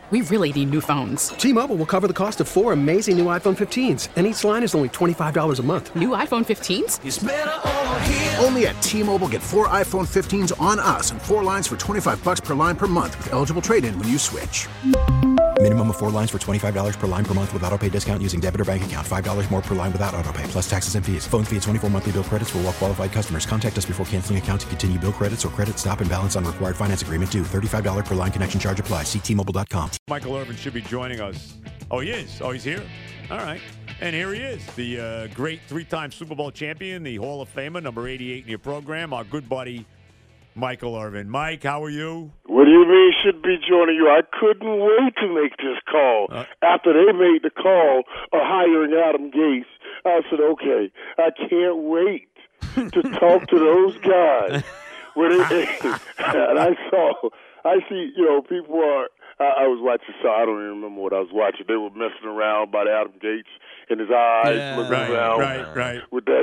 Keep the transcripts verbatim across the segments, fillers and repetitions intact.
we really need new phones. T-Mobile will cover the cost of four amazing new iPhone fifteens, and each line is only twenty-five dollars a month. New iPhone fifteens? It's better over here. Only at T-Mobile, get four iPhone fifteens on us and four lines for twenty-five dollars per line per month with eligible trade-in when you switch. Minimum of four lines for twenty-five dollars per line per month with autopay discount using debit or bank account. five dollars more per line without autopay, plus taxes and fees. Phone fee at twenty-four monthly bill credits for well qualified customers. Contact us before canceling account to continue bill credits or credit stop and balance on required finance agreement due. thirty-five dollars per line connection charge applies. See T Mobile dot com. Michael Irvin should be joining us. Oh, he is? Oh, he's here? All right. And here he is, the uh, great three-time Super Bowl champion, the Hall of Famer, number eighty-eight in your program, our good buddy, Michael Irvin. Mike, how are you? What do you mean should be joining you? I couldn't wait to make this call. Uh, After they made the call of hiring Adam Gase, I said, okay, I can't wait to talk to those guys. When it, and I saw, I see, you know, people are, I, I was watching, so I don't even remember what I was watching. They were messing around about Adam Gates and his eyes yeah, looking right, around. Right, right. With that.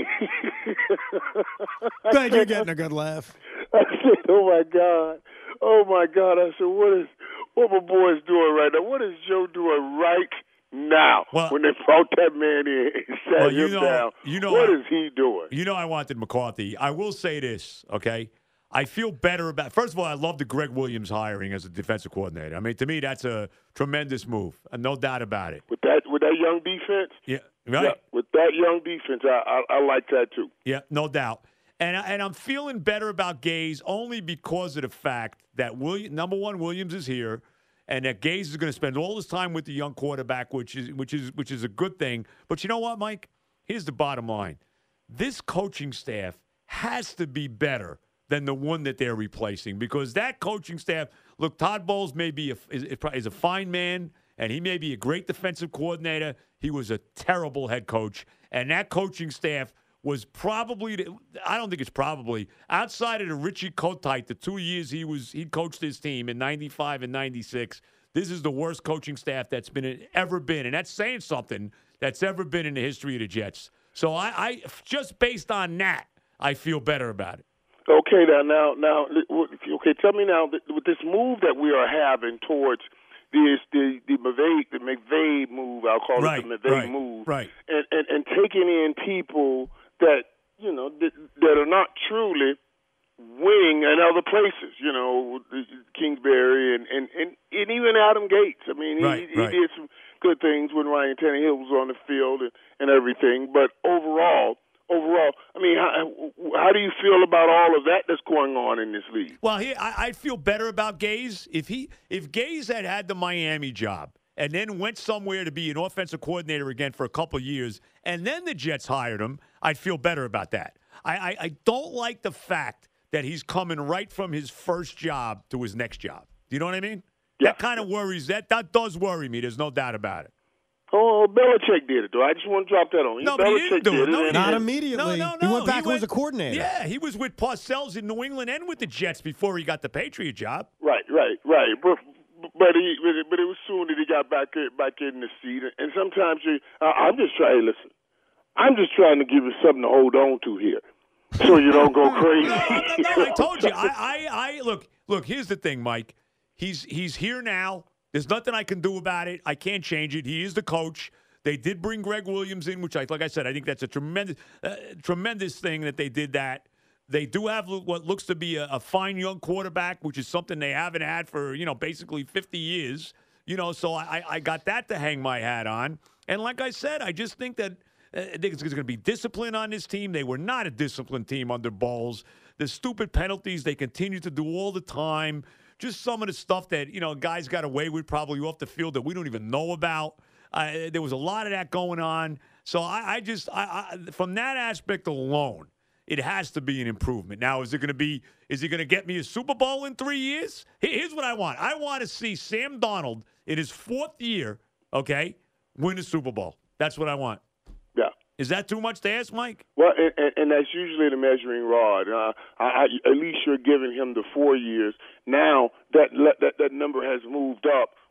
Thank you, getting a good laugh. I said, oh, my God. Oh, my God. I said, what is what my boy's doing right now? What is Joe doing right now well, when they brought that man in and sat well, you him know, down? You know, what I, is he doing? You know I wanted McCarthy. I will say this, okay? I feel better about – first of all, I love the Greg Williams hiring as a defensive coordinator. I mean, to me, that's a tremendous move, and no doubt about it. With that with that young defense? Yeah, right. Yeah, with that young defense, I, I, I like that too. Yeah, no doubt. And, and I'm feeling better about Gaze only because of the fact that, William, number one, Williams is here, and that Gaze is going to spend all his time with the young quarterback, which is which is which is a good thing. But you know what, Mike? Here's the bottom line. This coaching staff has to be better than the one that they're replacing, because that coaching staff, look, Todd Bowles may be a, is, is a fine man, and he may be a great defensive coordinator. He was a terrible head coach, and that coaching staff was probably, I don't think it's probably, outside of the Richie Kotite, the two years he was he coached his team in ninety-five and ninety-six, this is the worst coaching staff that's been ever been, and that's saying something, that's ever been in the history of the Jets. So I, I just based on that, I feel better about it. Okay, now, now, now, okay. Tell me now, with this move that we are having towards this, the the McVay, the McVay move, I'll call right, it the McVay right, move, right, and, and and taking in people that you know that, that are not truly winning in other places, you know, Kingsbury and and, and, and even Adam Gates. I mean, right, he, right. he did some good things when Ryan Tannehill was on the field and, and everything, but overall. Overall, I mean, how, how do you feel about all of that that's going on in this league? Well, he, I, I'd feel better about Gaze if he if Gaze had had the Miami job and then went somewhere to be an offensive coordinator again for a couple of years, and then the Jets hired him. I'd feel better about that. I, I, I don't like the fact that he's coming right from his first job to his next job. Do you know what I mean? Yeah. That kind of worries. That that does worry me. There's no doubt about it. Oh, Belichick did it, though. I just want to drop that on you. No, but he didn't do it. No, he Not didn't. immediately. No, no, no. He went back He and went- was a coordinator. Yeah, he was with Parcells in New England and with the Jets before he got the Patriot job. Right, right, right. But but he but it was soon that he got back in, back in the seat. And sometimes you, uh, I'm just trying. Listen, I'm just trying to give you something to hold on to here, so you don't go crazy. No, no, no, I told you. I, I, I look, look. Here's the thing, Mike. He's he's here now. There's nothing I can do about it. I can't change it. He is the coach. They did bring Greg Williams in, which, I, like I said, I think that's a tremendous, uh, tremendous thing that they did that. They do have what looks to be a, a fine young quarterback, which is something they haven't had for, you know, basically fifty years. You know, so I, I got that to hang my hat on. And like I said, I just think that uh, I think it's going to be discipline on this team. They were not a disciplined team under Bowles. The stupid penalties they continue to do all the time. Just some of the stuff that, you know, guys got away with probably off the field that we don't even know about. Uh, there was a lot of that going on. So I, I just, I, I, from that aspect alone, it has to be an improvement. Now, is it going to be, is he going to get me a Super Bowl in three years? Here's what I want. I want to see Sam Darnold in his fourth year, okay, win a Super Bowl. That's what I want. Yeah. Is that too much to ask, Mike? Well, and, and, and that's usually the measuring rod. Uh, I, I, at least you're giving him the four years. Now that that that number has moved up.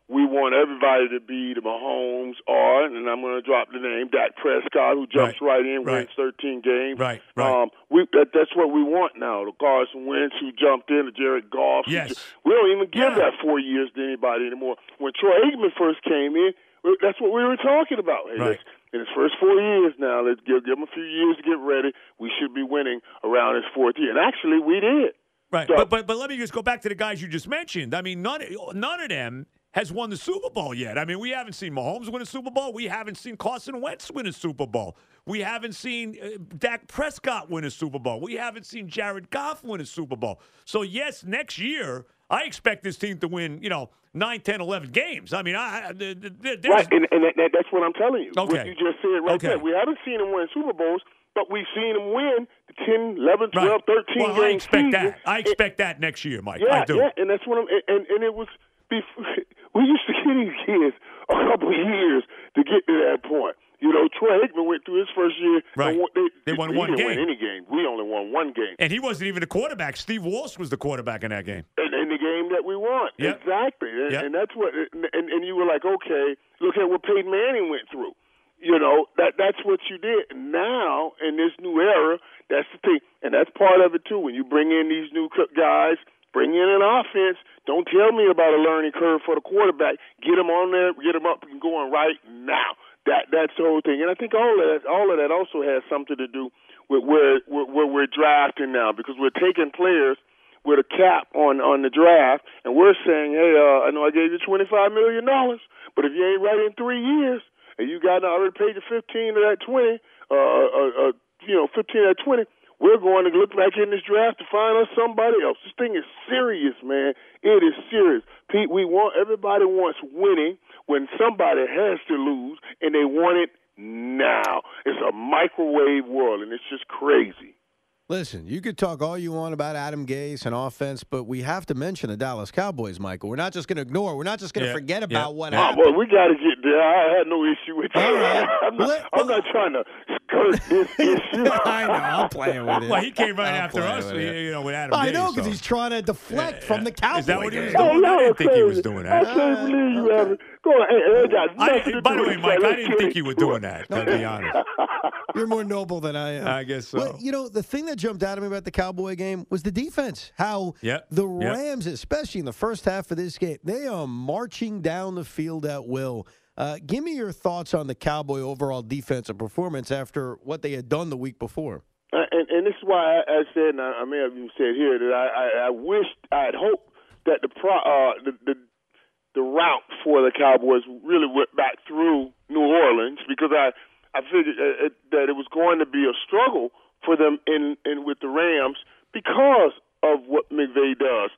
we want everybody to be the Mahomes or, and I'm going to drop the name, Dak Prescott, who jumps right, right in, right. wins thirteen games. Right, right. Um, we, that, that's what we want now. The Carson Wentz who jumped in, the Jared Goff. Yes. Ju- we don't even give yeah. that four years to anybody anymore. When Troy Aikman first came in, that's what we were talking about. Hey, right. In his first four years now, let's give, give him a few years to get ready. We should be winning around his fourth year. And actually, we did. Right, so, but, but but let me just go back to the guys you just mentioned. I mean, none none of them has won the Super Bowl yet. I mean, we haven't seen Mahomes win a Super Bowl. We haven't seen Carson Wentz win a Super Bowl. We haven't seen uh, Dak Prescott win a Super Bowl. We haven't seen Jared Goff win a Super Bowl. So, yes, next year, I expect this team to win, you know, nine, ten, eleven games. I mean, I, I the, the, there's... Right, and, and that, that's what I'm telling you. Okay. What you just said right okay. there. We haven't seen him win Super Bowls, but we've seen him win the ten, eleven, twelve, right. thirteen well, game I expect season. that. I expect that next year, Mike. Yeah, I do. yeah, and that's what I'm. And, and it was before, we used to get these kids a couple of years to get to that point. You know, Troy Aikman went through his first year. Right. And won, they, they won he one didn't game. Win any game. We only won one game. And he wasn't even the quarterback. Steve Walsh was the quarterback in that game. And in the game that we won. Yep. Exactly. And, yep. and that's what. And, and you were like, okay, look at what Peyton Manning went through. You know, that that's what you did. Now, in this new era, that's the thing. And that's part of it, too. When you bring in these new guys, bring in an offense, don't tell me about a learning curve for the quarterback. Get them on there, get them up and going right now. That That's the whole thing. And I think all of that, all of that also has something to do with where, where, where we're drafting now, because we're taking players with a cap on, on the draft, and we're saying, hey, uh, I know I gave you twenty-five million dollars, but if you ain't right in three years, and you got already paid you fifteen of that twenty, uh, uh, uh, you know, fifteen of that twenty, we're going to look back in this draft to find us somebody else. This thing is serious, man. It is serious. Pete, we want, everybody wants winning when somebody has to lose, and they want it now. It's a microwave world, and it's just crazy. Listen, you could talk all you want about Adam Gase and offense, but we have to mention the Dallas Cowboys, Michael. We're not just going to ignore. We're not just going to yeah. forget about yeah. what yeah. happened. Oh, well, we got to get there. I had no issue with that. All right. I'm, not, Let, I'm not trying to skirt this issue. I know. I'm playing with it. Well, he came right I'm after us, with it. you know, with Adam I Gase, know, because so. he's trying to deflect Yeah, from the Cowboys. Is that what he was game. doing? Oh, I didn't think he was crazy. doing I that. can't believe you have it. Go on. Hey, hey, got I, nothing to by do the way, with Mike, that. I Let's didn't get think it. you were doing that, to be honest. You're more noble than I am. I guess so. Well, you know, the thing that jumped out at me about the Cowboy game was the defense. How Yep. the Yep. Rams, especially in the first half of this game, they are marching down the field at will. Uh, give me your thoughts on the Cowboy overall defensive performance after what they had done the week before. Uh, and, and this is why I, I said, and I, I may have even said here, that I, I, I wished, I had hoped that the, pro, uh, the the the route for the Cowboys really went back through New Orleans, because I, I figured uh, that it was going to be a struggle for them in, in with the Rams because of what McVay does.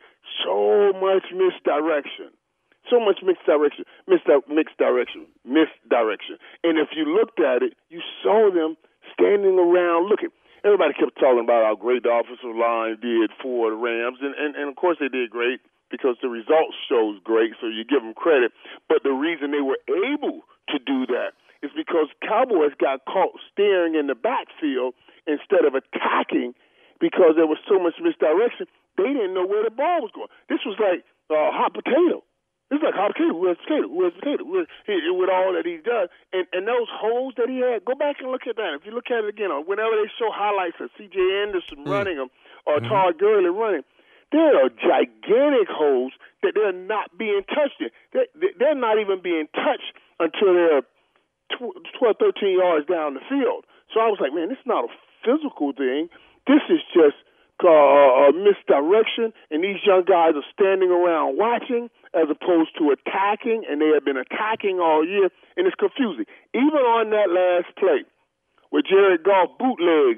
So much misdirection. So much mixed direction, mixed, mixed direction, misdirection. And if you looked at it, you saw them standing around looking. Everybody kept talking about how great the offensive line did for the Rams, and, and, and of course they did great because the results shows great, so you give them credit. But the reason they were able to do that is because Cowboys got caught staring in the backfield instead of attacking because there was so much misdirection. They didn't know where the ball was going. This was like uh, hot potato. It's like hot potato. Where's potato? Where's potato? Where's, he, with all that he's done, and and those holes that he had. Go back and look at that. If you look at it again, or whenever they show highlights of C J Anderson mm. running them or mm-hmm. Todd Gurley running, there are gigantic holes that they're not being touched in. They're, they're not even being touched until they're twelve, thirteen yards down the field. So I was like, man, this is not a physical thing. This is just uh, a misdirection, and these young guys are standing around watching as opposed to attacking, and they have been attacking all year, and it's confusing. Even on that last play where Jared Goff bootlegs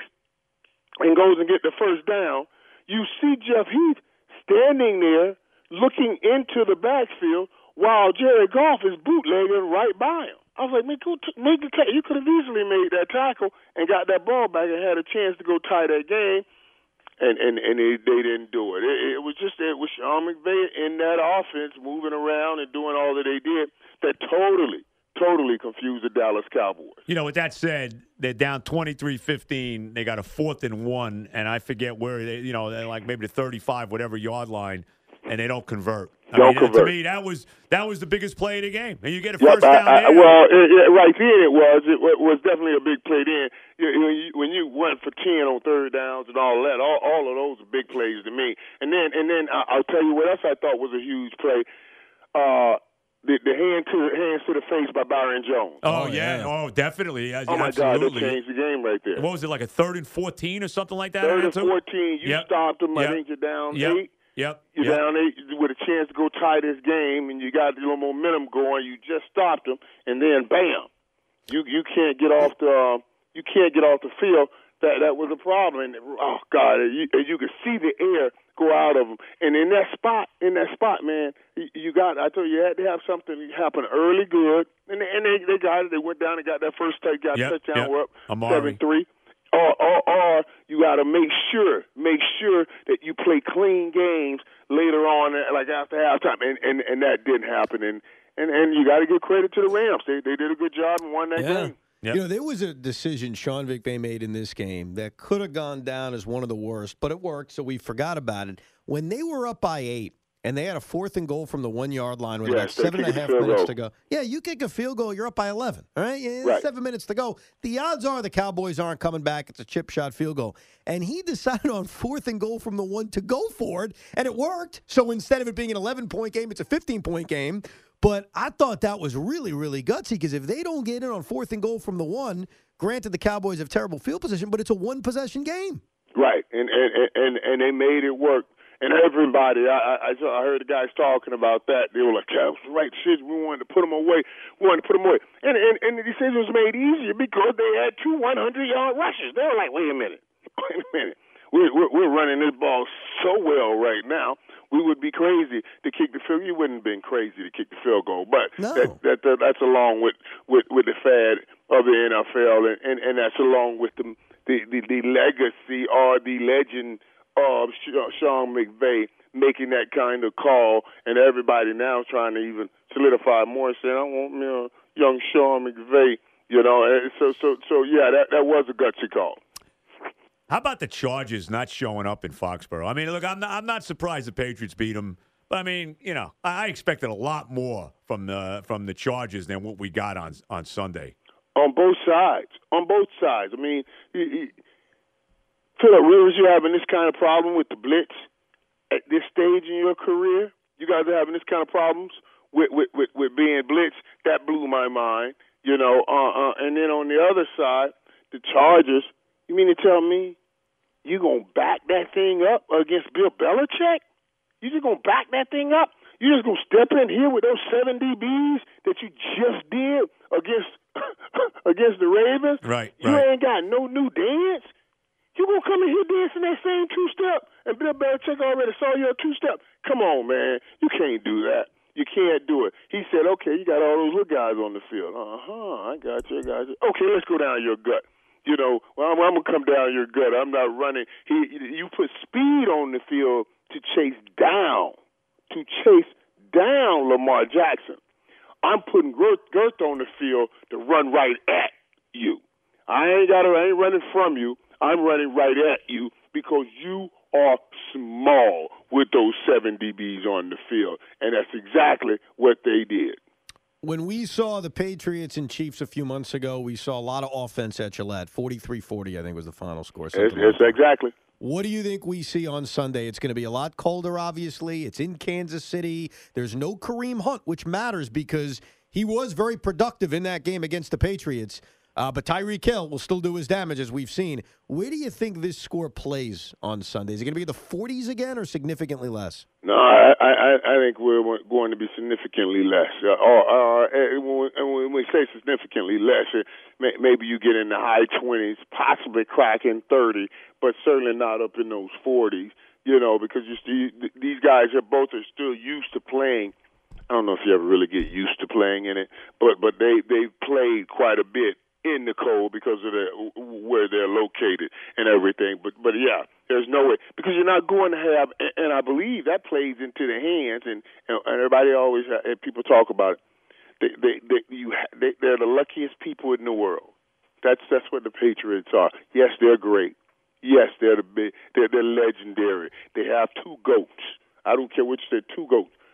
and goes and get the first down, you see Jeff Heath standing there looking into the backfield while Jared Goff is bootlegging right by him. I was like, man, go t- make the tackle. You could have easily made that tackle and got that ball back and had a chance to go tie that game. And and, and they, they didn't do it. it. It was just it was Sean McVay in that offense moving around and doing all that they did that totally, totally confused the Dallas Cowboys. You know, with that said, they're down twenty-three fifteen. They got a fourth and one, and I forget where they, you know, they're like maybe the thirty-five, whatever yard line, and they don't convert. I Don't mean, convert. to me, that was that was the biggest play of the game. And you get a Yep, first down I, I, there. well, it, it, right then it was. It, it was definitely a big play then. You, when, you, when you went for ten on third downs and all that, all, all of those are big plays to me. And then, and then I, I'll tell you what else I thought was a huge play. Uh, the, the hand to hands to the face by Byron Jones. Oh, yeah. yeah. Oh, definitely. Yeah, oh, my absolutely. God, that changed the game right there. What was it, like a third and fourteen or something like that? Third and fourteen. You yep. stopped them. Yep. I think you're down yep. eight. Yep. You're yep. down eight with a chance to go tie this game, and you got a little momentum going. You just stopped them, and then bam, you you can't get off the uh, you can't get off the field. That that was a problem. And, oh God, you, you could see the air go out of them. And in that spot, in that spot, man, you, you got. I told you, you had to have something happen early, good, and they, and they they got it. They went down and got that first touch, got yep. touchdown. Yep. We're up Amari. seven three. Or, or, or you got to make sure, make sure that you play clean games later on, like after halftime, and and, and that didn't happen. And and, and you got to give credit to the Rams. They they did a good job and won that yeah. game. Yep. You know, there was a decision Sean McVay made in this game that could have gone down as one of the worst, but it worked, so we forgot about it. When they were up by eight, and they had a fourth and goal from the one-yard line with yeah, about seven and a half minutes goal. to go. Yeah, you kick a field goal, you're up by eleven, all right? Yeah, right? Seven minutes to go. The odds are the Cowboys aren't coming back. It's a chip shot field goal. And he decided on fourth and goal from the one to go for it, and it worked. So instead of it being an eleven-point game, it's a fifteen-point game. But I thought that was really, really gutsy because if they don't get in on fourth and goal from the one, granted the Cowboys have terrible field position, but it's a one-possession game. Right, and and, and, and they made it work. And everybody, I, I I heard the guys talking about that. They were like, "Yeah, it was the right decision. We wanted to put them away. We wanted to put them away." And and, and the decision was made easier because they had two hundred-yard rushes. They were like, "Wait a minute, wait a minute. We're, we're we're running this ball so well right now. We would be crazy to kick the field. You wouldn't have been crazy to kick the field goal, but no. that, that, that that's along with, with, with the fad of the N F L, and, and, and that's along with the the, the the legacy or the legend of Sean McVay making that kind of call, and everybody now trying to even solidify more and saying, I want me a young Sean McVay, you know. And so, so, so yeah, that, that was a gutsy call. How about the Chargers not showing up in Foxborough? I mean, look, I'm not, I'm not surprised the Patriots beat them, but I mean, you know, I expected a lot more from the from the Chargers than what we got on on Sunday. On both sides, on both sides. I mean, he, he, Phillip Rivers, you're having this kind of problem with the blitz at this stage in your career. You guys are having this kind of problems with with, with, with being blitzed. That blew my mind, you know. Uh, uh, and then on the other side, the Chargers. You mean to tell me you gonna back that thing up against Bill Belichick? You just gonna back that thing up? You just gonna step in here with those seven D Bs that you just did against against the Ravens? Right. You right. ain't got no new dance. You gonna come in here dancing that same two-step, and Bill Belichick already saw your two-step? Come on, man. You can't do that. You can't do it. He said, okay, you got all those little guys on the field. Uh-huh, I got you, I got you. Okay, let's go down your gut. You know, well, I'm, I'm going to come down your gut. I'm not running. He, you put speed on the field to chase down, to chase down Lamar Jackson. I'm putting girth, girth on the field to run right at you. I ain't got to, I ain't running from you. I'm running right at you because you are small with those seven D Bs on the field. And that's exactly what they did. When we saw the Patriots and Chiefs a few months ago, we saw a lot of offense at Gillette. forty-three forty, I think, was the final score. Yes, yes like exactly. What do you think we see on Sunday? It's going to be a lot colder, obviously. It's in Kansas City. There's no Kareem Hunt, which matters because he was very productive in that game against the Patriots. Uh, but Tyreek Hill will still do his damage, as we've seen. Where do you think this score plays on Sunday? Is it going to be the forties again or significantly less? No, I, I, I think we're going to be significantly less. Uh, or, or and when we say significantly less, it, may, maybe you get in the high twenties, possibly cracking thirty, but certainly not up in those forties. You know, because you see, these guys are both are still used to playing. I don't know if you ever really get used to playing in it, but but they they played quite a bit in the cold because of the, where they're located and everything. But but yeah, there's no way because you're not going to have. And I believe that plays into the hands. And and everybody always and people talk about it. They they, they you they, they're the luckiest people in the world. That's that's what the Patriots are. Yes, they're great. Yes, they're the big. They're they're legendary. They have two goats. I don't care which. They're two goats.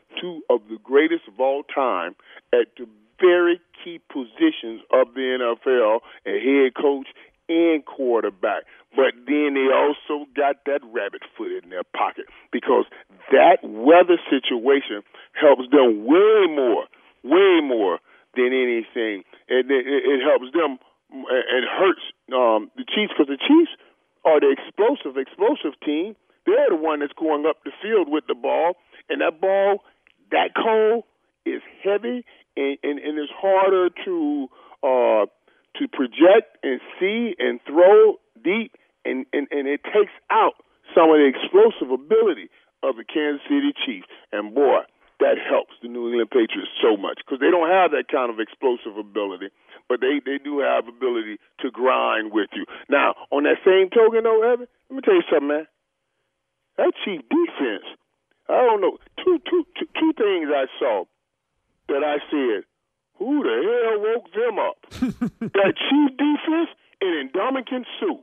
two of the greatest of all time at the very key positions of the N F L, a head coach and quarterback. But then they also got that rabbit foot in their pocket because that weather situation helps them way more, way more than anything. And it, it helps them and hurts um, the Chiefs because the Chiefs are the explosive, explosive team. They're the one that's going up the field with the ball, and that ball, that cold, is heavy and, and, and it's harder to uh, to project and see and throw deep, and, and, and it takes out some of the explosive ability of the Kansas City Chiefs. And, boy, that helps the New England Patriots so much because they don't have that kind of explosive ability, but they, they do have ability to grind with you. Now, on that same token, though, Evan, let me tell you something, man. That Chief defense, I don't know, two, two, two, two things I saw that I said, who the hell woke them up? That Chief defense and Ndamukong Suh.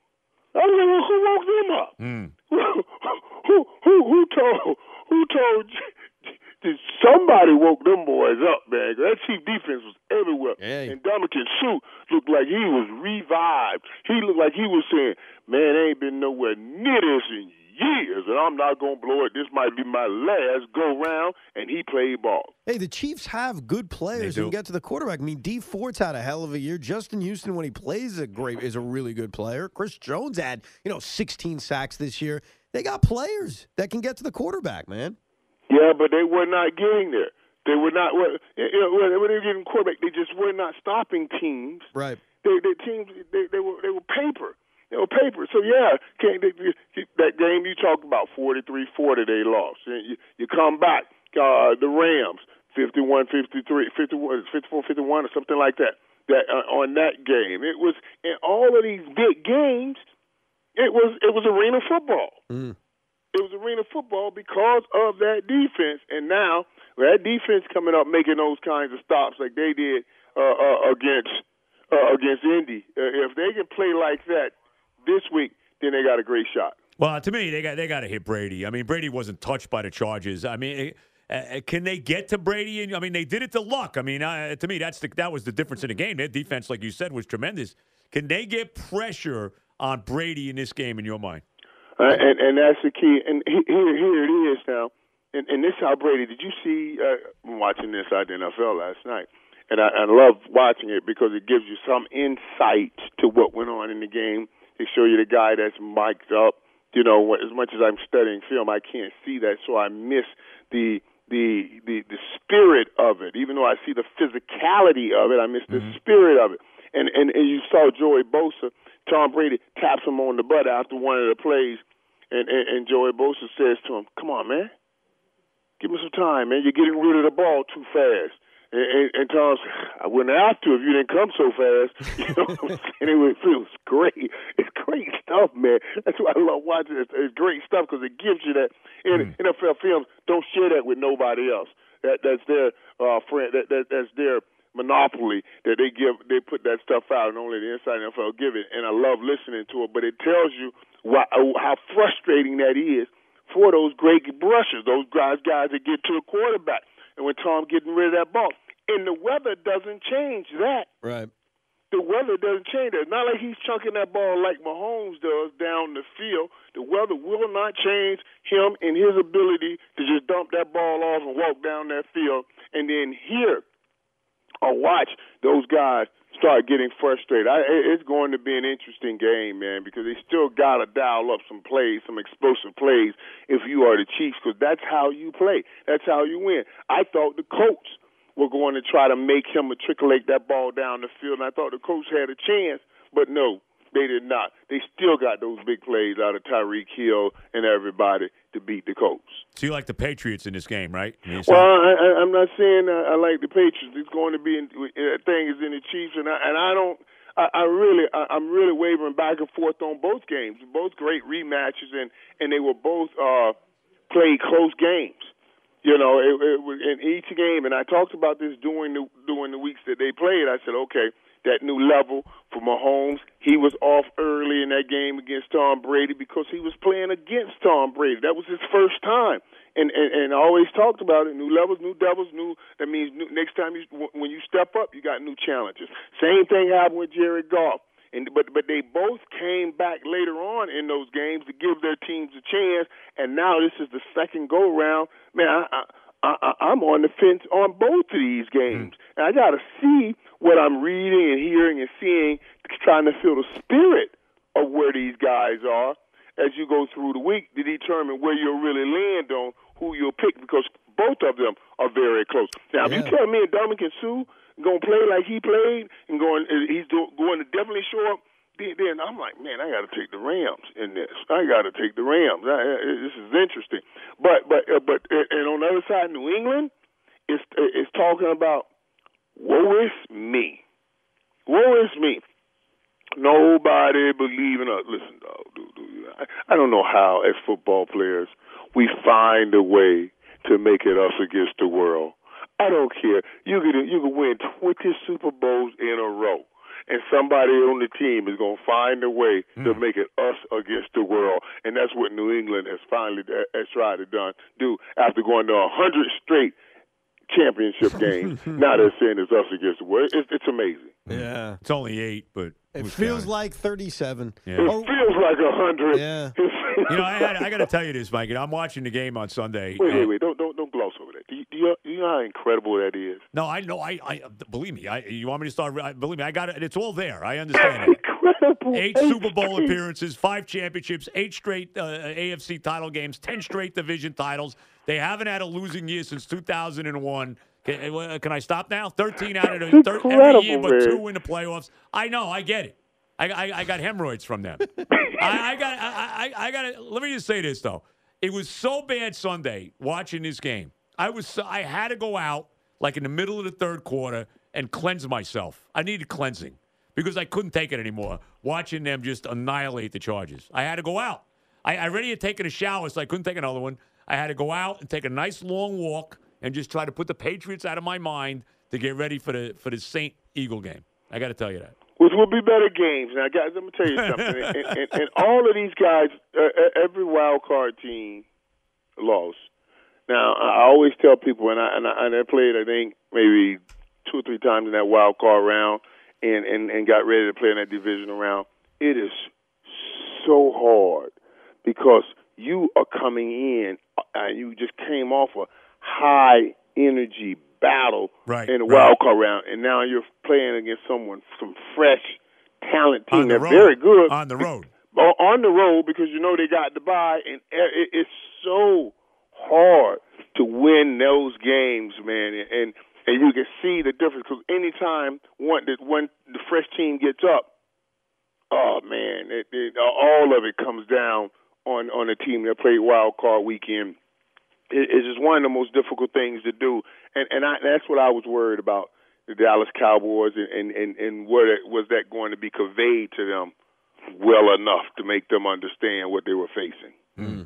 I don't know who woke them up. Mm. who, who, who told, who told, somebody woke them boys up, man. That Chief defense was everywhere. Hey. And Ndamukong Suh looked like he was revived. He looked like he was saying, man, I ain't been nowhere near this in years, and I'm not going to blow it. This might be my last go-round, and he played ball. Hey, the Chiefs have good players who can get to the quarterback. I mean, Dee Ford's had a hell of a year. Justin Houston, when he plays, a great is a really good player. Chris Jones had, you know, sixteen sacks this year. They got players that can get to the quarterback, man. Yeah, but they were not getting there. They were not. Well, you know, when they were getting quarterback, they just were not stopping teams. Right. They, they teams. They, they were. They were paper. They were paper. So yeah, can't, they, they, that game you talked about, forty-three forty, they lost. And you, you come back, uh, the Rams, fifty-one fifty-three, fifty-one, fifty-four fifty-one, or something like that. That uh, on that game, it was in all of these big games. It was it was arena football. Mm. It was arena football because of that defense. And now, with that defense coming up making those kinds of stops like they did uh, uh, against uh, against Indy, uh, if they can play like that this week, then they got a great shot. Well, to me, they got they got to hit Brady. I mean, Brady wasn't touched by the charges. I mean, uh, can they get to Brady? And I mean, they did it to Luck. I mean, uh, to me, that's the, that was the difference in the game. Their defense, like you said, was tremendous. Can they get pressure on Brady in this game, in your mind? Uh, and, and that's the key. And here, here it is now. And, and this is how Brady. Did you see? Uh, I'm watching this out in the N F L last night, and I, I love watching it because it gives you some insight to what went on in the game. They show you the guy that's mic'd up. You know, as much as I'm studying film, I can't see that, so I miss the the the, the spirit of it. Even though I see the physicality of it, I miss the mm-hmm. spirit of it. And, and and you saw Joey Bosa, Tom Brady taps him on the butt after one of the plays, and, and, and Joey Bosa says to him, "Come on, man, give me some time, man. You're getting rid of the ball too fast." And, and, and Tom said, "I wouldn't have to if you didn't come so fast." You know, and it was, it was great. It's great stuff, man. That's why I love watching it. It's great stuff because it gives you that. And mm. N F L films don't share that with nobody else. That that's their uh, friend. That, that that's their monopoly. That they give. They put that stuff out, and only the inside N F L give it. And I love listening to it. But it tells you why, how frustrating that is for those great rushers, those guys, guys that get to a quarterback. And when Tom getting rid of that ball, and the weather doesn't change that. Right. The weather doesn't change that. It's not like he's chunking that ball like Mahomes does down the field. The weather will not change him and his ability to just dump that ball off and walk down that field and then hear or watch those guys start getting frustrated. I, it's going to be an interesting game, man, because they still got to dial up some plays, some explosive plays if you are the Chiefs, because that's how you play. That's how you win. I thought the Colts were going to try to make him matriculate that ball down the field, and I thought the Colts had a chance, but no, they did not. They still got those big plays out of Tyreek Hill and everybody to beat the Colts. So you like the Patriots in this game, right? I mean, well, I, I, I'm not saying I, I like the Patriots. It's going to be in, uh, thing is in the Chiefs, and I, and I don't. I, I really, I, I'm really wavering back and forth on both games. Both great rematches, and and they were both uh, played close games. You know, it, it was in each game, and I talked about this during the during the weeks that they played. I said, okay, that new level for Mahomes. He was off early in that game against Tom Brady because he was playing against Tom Brady. That was his first time. And, and and I always talked about it. New levels, new devils, new. That means new, next time you when you step up, you got new challenges. Same thing happened with Jared Goff. And but but they both came back later on in those games to give their teams a chance. And now this is the second go round. Man, I, I, I, I'm on the fence on both of these games. Mm. And I got to see what I'm reading and hearing and seeing, trying to feel the spirit of where these guys are as you go through the week to determine where you'll really land on who you'll pick, because both of them are very close. Now, yeah. if you tell me Ndamukong Suh going to play like he played and going, he's going to definitely show up, then, then I'm like, man, I got to take the Rams in this. I got to take the Rams. I, this is interesting. But but uh, but and on the other side, New England is is talking about, woe is me, woe is me. Nobody believing us. Listen, dog, dude, dude, I, I don't know how as football players we find a way to make it us against the world. I don't care. You could you could win twenty Super Bowls in a row, and somebody on the team is going to find a way mm. to make it us against the world, and that's what New England has finally has tried to done, do after going to a hundred straight championship games. Now they're saying it's us against the world. It's, it's amazing. Yeah, it's only eight, but it feels counting? Like thirty-seven. Yeah. It oh. feels like a hundred. Yeah. You know, I, I got to tell you this, Mike. I'm watching the game on Sunday. Wait, wait, wait! Don't don't don't gloss over that. Do you, do you, do you know how incredible that is? No, I know. I, I believe me. I, you want me to start? I, believe me. I got it. It's all there. I understand That's it. Incredible. Eight, eight Super Bowl straight. appearances, five championships, eight straight uh, A F C title games, ten straight division titles. They haven't had a losing year since two thousand one. Can, uh, can I stop now? thirteen out of the thir- every year, but two in the playoffs. I know. I get it. I, I, I got hemorrhoids from them. I, I got. I, I, I got. Let me just say this though. It was so bad Sunday watching this game. I was. So, I had to go out like in the middle of the third quarter and cleanse myself. I needed cleansing because I couldn't take it anymore. Watching them just annihilate the Chargers. I had to go out. I, I already had taken a shower, so I couldn't take another one. I had to go out and take a nice long walk and just try to put the Patriots out of my mind to get ready for the for the Saint Eagle game. I got to tell you that. Which will be better games. Now, guys, let me tell you something. and, and, and all of these guys, uh, every wild card team lost. Now, I always tell people, and I, and I, and I played, I think, maybe two or three times in that wild card round and, and, and got ready to play in that divisional round. It is so hard because you are coming in and you just came off a high-energy battle right, in the right. wild card round, and now you're playing against someone, some fresh, talent team that's very good. On the road. On the road because you know they got the bye, and it's so hard to win those games, man. And and you can see the difference because anytime one that when the fresh team gets up, oh man, it, it, all of it comes down on on the team that played wild card weekend. It's just one of the most difficult things to do, and and I, that's what I was worried about the Dallas Cowboys, and and and what was that going to be conveyed to them well enough to make them understand what they were facing. Mm.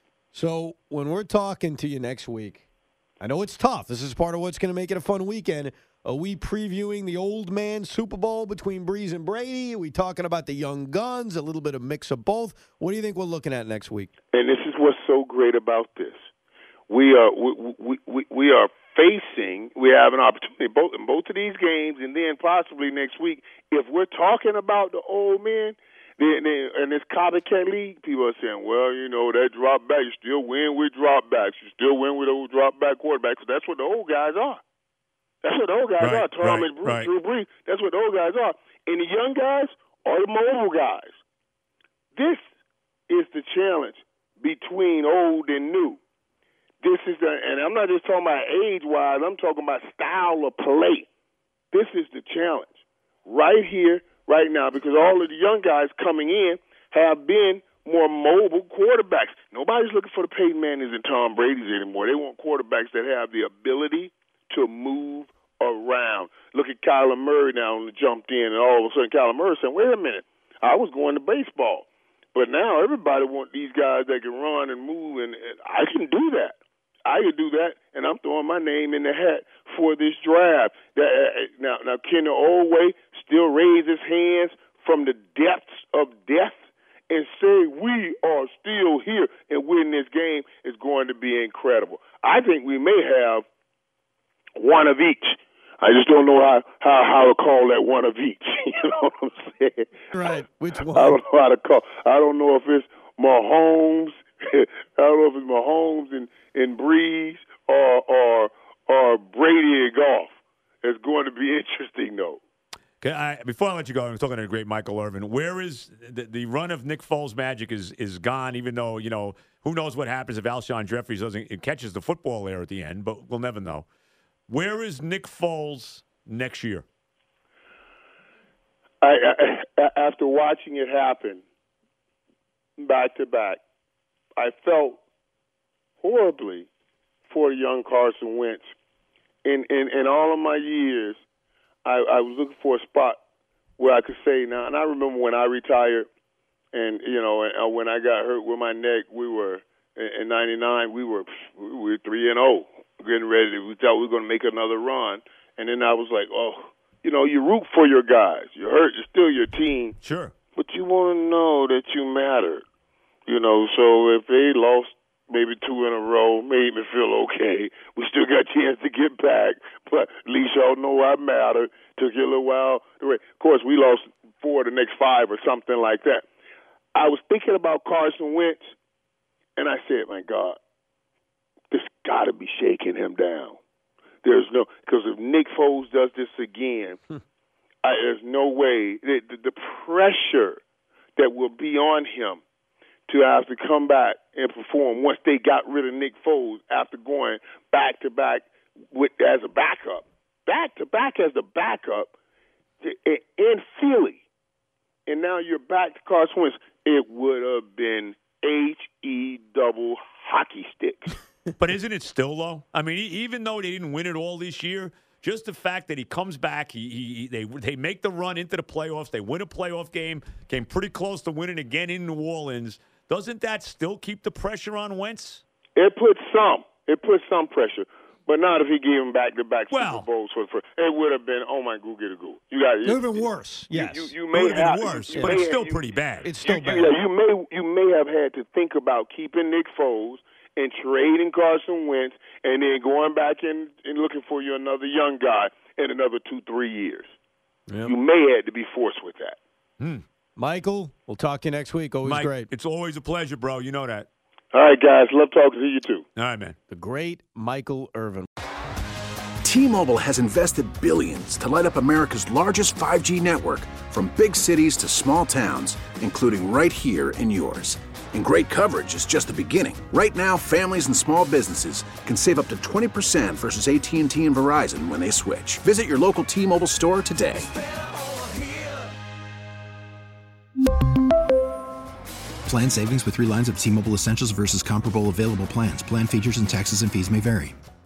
So when we're talking to you next week, I know it's tough. This is part of what's going to make it a fun weekend. Are we previewing the old man Super Bowl between Breeze and Brady? Are we talking about the young guns, a little bit of mix of both? What do you think we're looking at next week? And this is what's so great about this. We are we, we we are facing. We have an opportunity both in both of these games, and then possibly next week. If we're talking about the old men, then, then and this copycat league, people are saying, "Well, you know that drop back. You still win with drop backs. You still win with those drop back quarterbacks. Because that's what the old guys are. That's what the old guys right, are. Tom right, and Bruce, right. Drew Brees. That's what the old guys are. And the young guys are the mobile guys. This is the challenge between old and new. This is the, and I'm not just talking about age-wise, I'm talking about style of play. This is the challenge right here, right now, because all of the young guys coming in have been more mobile quarterbacks. Nobody's looking for the Peyton Mannings and Tom Brady's anymore. They want quarterbacks that have the ability to move around. Look at Kyler Murray now jumped in, and all of a sudden Kyler Murray saying, wait a minute, I was going to baseball. But now everybody wants these guys that can run and move, and, and I can do that. I could do that, and I'm throwing my name in the hat for this draft. Now, now, Kenny Olway still raised his hands from the depths of death and say we are still here and win this game is going to be incredible. I think we may have one of each. I just don't know how, how, how to call that one of each. You know what I'm saying? Right. Which one? I don't know how to call. I don't know if it's Mahomes. I don't know if it's Mahomes and, and Breeze or or or Brady and Goff. It's going to be interesting, though. Okay, I, before I let you go, I'm talking to the great Michael Irvin. Where is the, the run of Nick Foles' magic is is gone? Even though you know who knows what happens if Alshon Jeffries doesn't it catches the football there at the end, but we'll never know. Where is Nick Foles next year? I, I, after watching it happen back to back, I felt horribly for young Carson Wentz. In in, in all of my years, I, I was looking for a spot where I could say now. And I remember when I retired, and you know, and when I got hurt with my neck, we were in ninety-nine. We were we were three and zero. Getting ready to, we thought we were going to make another run. And then I was like, oh, you know, you root for your guys. You're hurt. You're still your team. Sure. But you want to know that you matter. You know, so if they lost maybe two in a row, made me feel okay. We still got a chance to get back. But at least y'all know I matter. Took you a little while. Of course, we lost four of the next five or something like that. I was thinking about Carson Wentz, and I said, my God, this got to be shaking him down. There's no because if Nick Foles does this again, hmm. I, there's no way the, the, the pressure that will be on him to have to come back and perform once they got rid of Nick Foles after going back to back with as a backup, back to back as a backup to, in Philly, and now you're back to Carson Wentz. It would have been H E double hockey sticks. But isn't it still, though? I mean, even though they didn't win it all this year, just the fact that he comes back, he, he they they make the run into the playoffs, they win a playoff game, came pretty close to winning again in New Orleans. Doesn't that still keep the pressure on Wentz? It puts some. It puts some pressure. But not if he gave him back-to-back well, Super Bowls. For, for, it would have been, oh, my, go get a go. You got it. It would have been worse, yes. You, you, you may it would have have been worse, you, but you it's have, still you, pretty bad. It's still you, bad. You, you, may, you may have had to think about keeping Nick Foles and trading Carson Wentz and then going back in and looking for you another young guy in another two, three years. Yep. You may have to be forced with that. Hmm. Michael, we'll talk to you next week. Always Mike, great. It's always a pleasure, bro. You know that. All right, guys. Love talking to you, too. All right, man. The great Michael Irvin. T-Mobile has invested billions to light up America's largest five G network, from big cities to small towns, including right here in yours. And great coverage is just the beginning. Right now, families and small businesses can save up to twenty percent versus A T and T and Verizon when they switch. Visit your local T-Mobile store today. Plan savings with three lines of T-Mobile Essentials versus comparable available plans. Plan features and taxes and fees may vary.